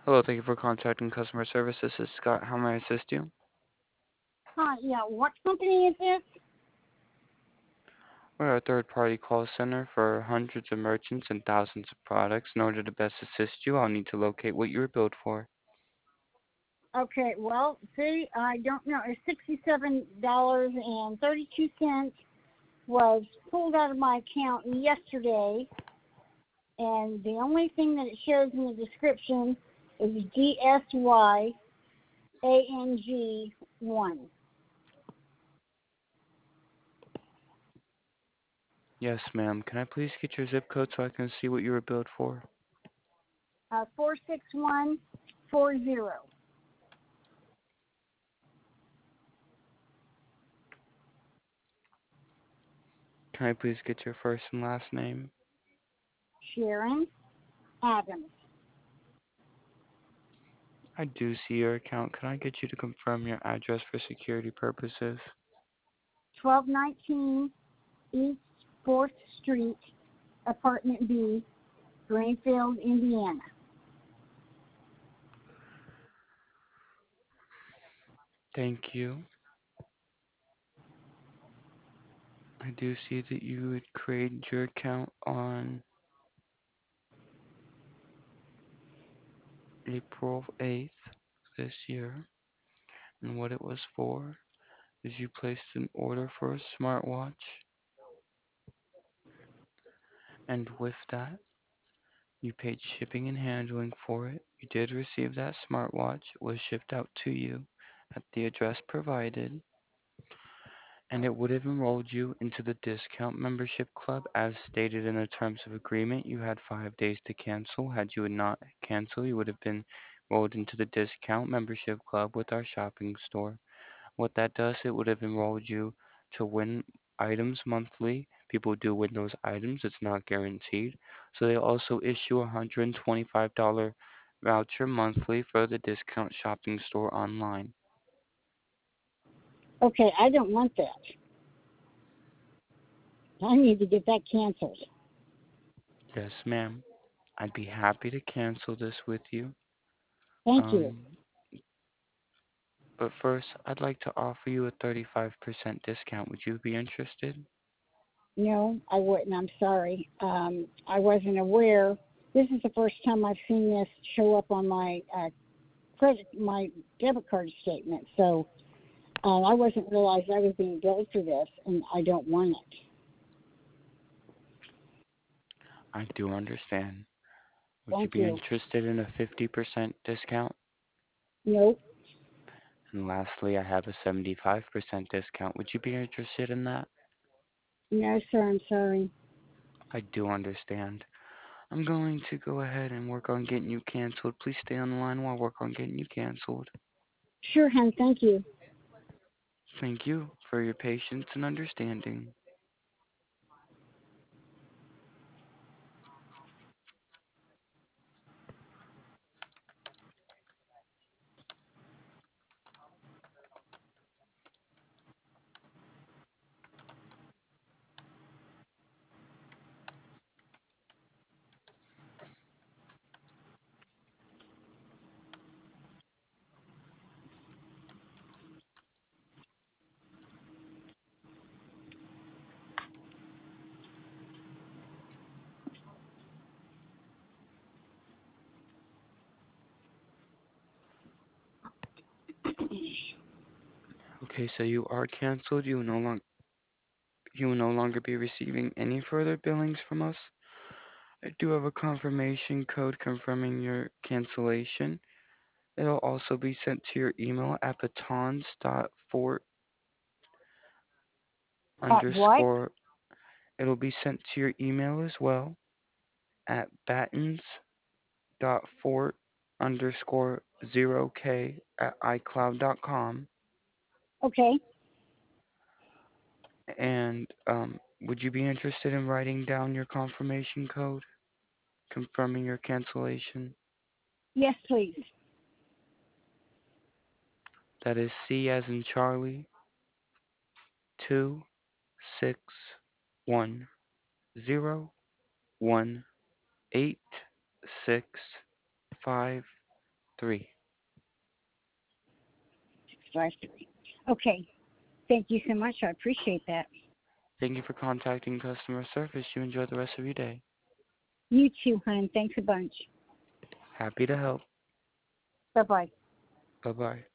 Hello, thank you for contacting customer service. This is Scott. How may I assist you? Hi, yeah, what company is this? We're a third-party call center for hundreds of merchants and thousands of products. In order to best assist you, I'll need to locate what you were billed for. Okay, well, see, I don't know. It's $67.32 was pulled out of my account yesterday, and the only thing that it shows in the description is DSYANG1. Yes, ma'am. Can I please get your zip code so I can see what you were billed for? 46140. Can I please get your first and last name? Sharon Adams. I do see your account. Can I get you to confirm your address for security purposes? 1219 East 4th Street, Apartment B, Greenfield, Indiana. Thank you. I do see that you had created your account on April 8th this year, and what it was for is you placed an order for a smartwatch, and with that, you paid shipping and handling for it. You did receive that smartwatch. It was shipped out to you at the address provided, and it would have enrolled you into the discount membership club as stated in the terms of agreement. You had 5 days to cancel. Had you not canceled, you would have been enrolled into the discount membership club with our shopping store. What that does, it would have enrolled you to win items monthly. People do win those items, it's not guaranteed. So they also issue a $125 voucher monthly for the discount shopping store online. Okay, I don't want that. I need to get that canceled. Yes, ma'am. I'd be happy to cancel this with you. Thank you. Um, but first, I'd like to offer you a 35% discount. Would you be interested? No, I wouldn't. I'm sorry. I wasn't aware. This is the first time I've seen this show up on my debit card statement. So I wasn't realized I was being billed for this, and I don't want it. I do understand. Would you Thank be you. interested in a 50% discount? Nope. And lastly, I have a 75% discount. Would you be interested in that? No, sir. I'm sorry. I do understand. I'm going to go ahead and work on getting you canceled. Please stay on the line while I work on getting you canceled. Sure, hon. Thank you. Thank you for your patience and understanding. Okay, so you are canceled. You will no longer be receiving any further billings from us. I do have a confirmation code confirming your cancellation. It'll also be sent to your email at batons.fort What? underscore. It'll be sent to your email as well at battens.fort underscore 0k at icloud.com. Okay. And would you be interested in writing down your confirmation code confirming your cancellation? Yes, please. That is C as in Charlie 261018655. 653. 653. Okay. Thank you so much. I appreciate that. Thank you for contacting customer service. You enjoy the rest of your day. You too, hon. Thanks a bunch. Happy to help. Bye bye. Bye bye.